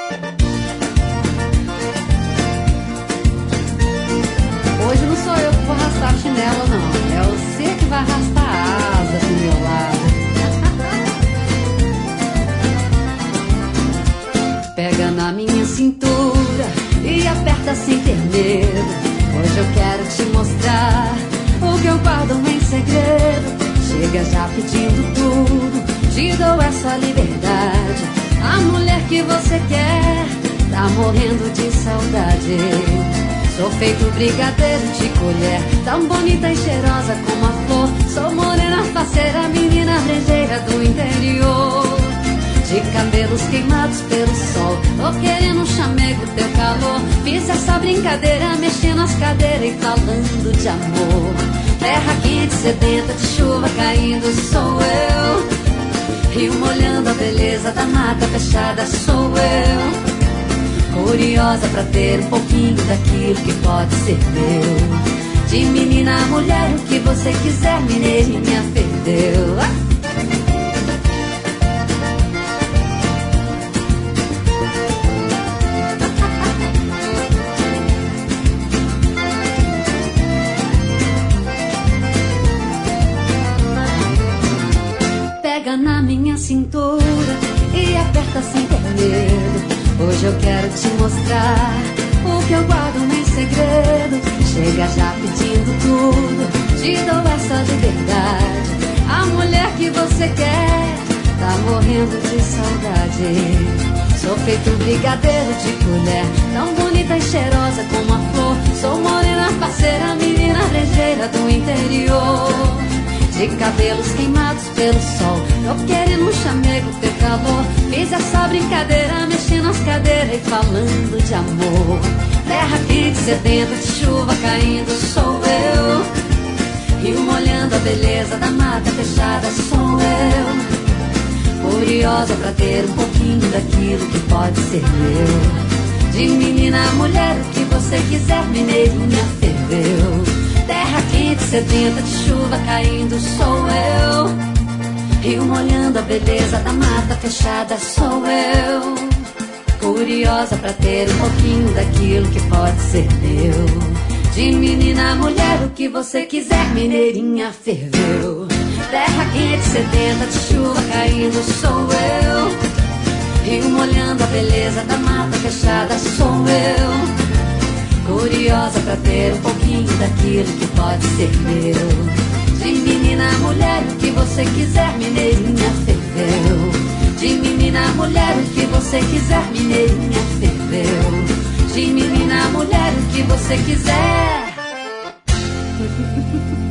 Hoje não sou eu que vou arrastar a chinela, não. É você que vai arrastar a asa pro meu lado. Pega na minha cintura e aperta sem ter medo. Hoje eu quero te mostrar o que eu guardo em segredo. Chega já pedindo tudo, te dou essa liberdade. A mulher que você quer tá morrendo de saudade. Sou feito brigadeiro de colher, tão bonita e cheirosa como a flor. Sou morena faceira, menina brejeira do interior. De cabelos queimados pelo sol, tô querendo um chamego, teu calor. Fiz essa brincadeira, mexendo as cadeiras e falando de amor. Terra quente, sedenta de chuva caindo, sou eu. Rio molhando a beleza da mata fechada, sou eu. Curiosa pra ter um pouquinho daquilo que pode ser meu. De menina a mulher, o que você quiser, mineirinha perdeu. Pega na minha cintura e aperta sem ter medo. Hoje eu quero te mostrar o que eu guardo em segredo. Chega já pedindo tudo, te dou essa liberdade. A mulher que você quer tá morrendo de saudade. Sou feito brigadeiro de colher, tão bonita e cheirosa como a flor. Sou morena parceira, menina brejeira do interior. De cabelos queimados pelo sol, tô querendo um chamego, teu calor. Fiz essa brincadeira, mexendo as cadeiras e falando de amor. Terra quente, sedenta de chuva caindo, sou eu. Rio molhando a beleza da mata fechada, sou eu. Curiosa pra ter um pouquinho daquilo que pode ser meu. De menina a mulher, o que você quiser, mineirinha ferveu. Terra quente, sedenta de chuva caindo, sou eu. Rio molhando a beleza da mata fechada, sou eu. Curiosa pra ter um pouquinho daquilo que pode ser meu. De menina a mulher, o que você quiser, mineirinha ferveu. Terra quente, sedenta de chuva caindo, sou eu. Rio molhando a beleza da mata fechada, sou eu. Curiosa pra ter um pouquinho daquilo que pode ser meu. De menina a mulher, o que você quiser, mineirinha ferveu. De menina a mulher, o que você quiser, mineirinha ferveu. De menina a mulher, o que você quiser.